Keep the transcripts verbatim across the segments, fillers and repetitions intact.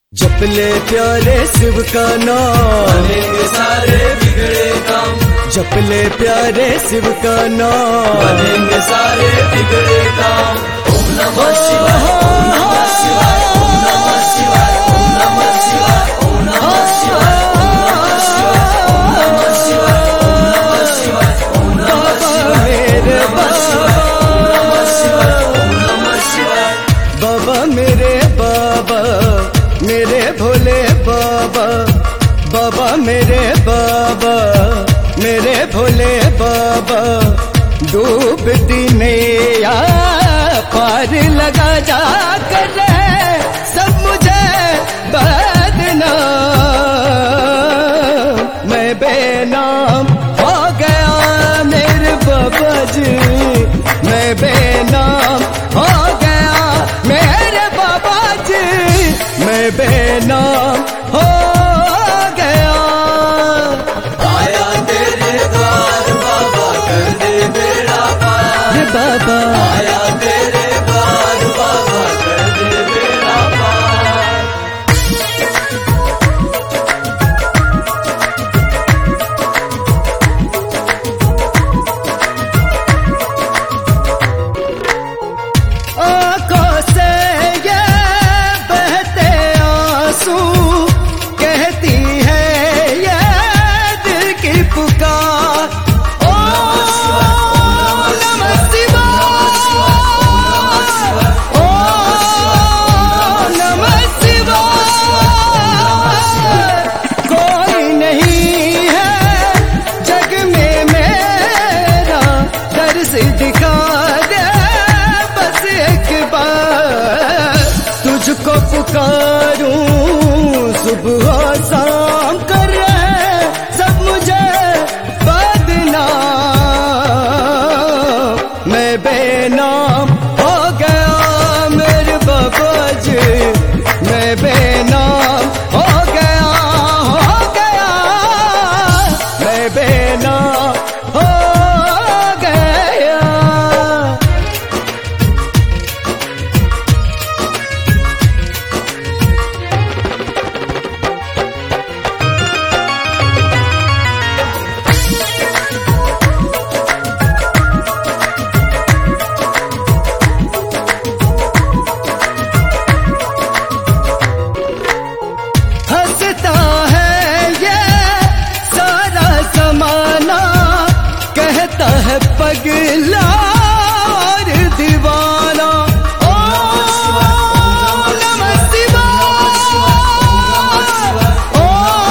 जपले प्यारे शिव का नाम बनेंगे सारे बिगड़े काम। जपले प्यारे शिव का नाम बनेंगे सारे बिगड़े काम। ओम नमः शिवाय, ओम नमः शिवाय, ओम नमः शिवाय, ओम नमः शिवाय, ओम नमः शिवाय, ओम नमः शिवाय, ओम नमः शिवाय, ओम नमः शिवाय, ओम नमः शिवाय, ओम नमः शिवाय। बाबा मेरे बाबा मेरे भोले बाबा, बाबा मेरे बाबा मेरे भोले बाबा, डूबती नैया पार लगा जा कर सब मुझे बदनाम। मैं बेनाम हो गया मेरे बाबा जी, मैं बेनाम हो गया मेरे बाबा जी, मैं बेनाम हो गया। आया तेरे द्वार बाबा कर दे बेड़ा पार। ये बाबा आया तेरे द्वार बाबा कर दे बेड़ा पार। आँखों से ये बहते आंसू, कहती है ये दिल की पुकार। ओ नमः शिवाय, ओ नमः शिवाय। कोई नहीं है जग में मेरा, दर्श दिखा दे बस एक बार। तुझको पुकारूं सुबह शाम कर रहे सब मुझे बदनाम। मैं बेनाम हो गया मेरे बाबा जी, मैं बेनाम हो गया हो गया, मैं बेनाम हो गया। हंसता है ये सारा जमाना, कहता है पगला और दीवाना। ओ नमः शिवाय, ओ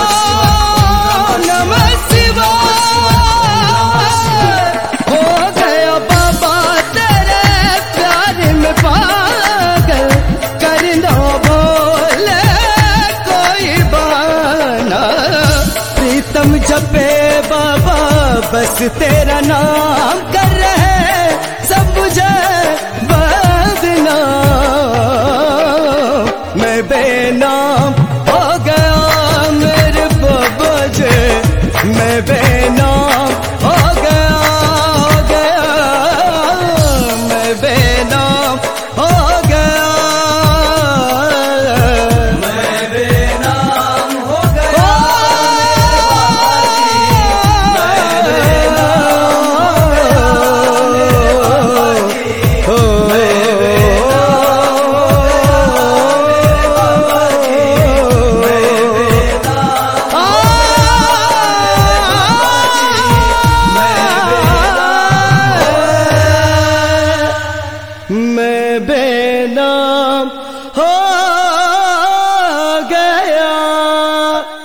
नमः शिवाय। हो गया बाबा तेरे प्यार में पागल, करना बोले कोई बहाना। प्रीतम जपे बाबा बस तेरा नाम कर रहे सब मुझे बदनाम। मैं बेनाम हो गया मेरे बाबा जी, मैं बे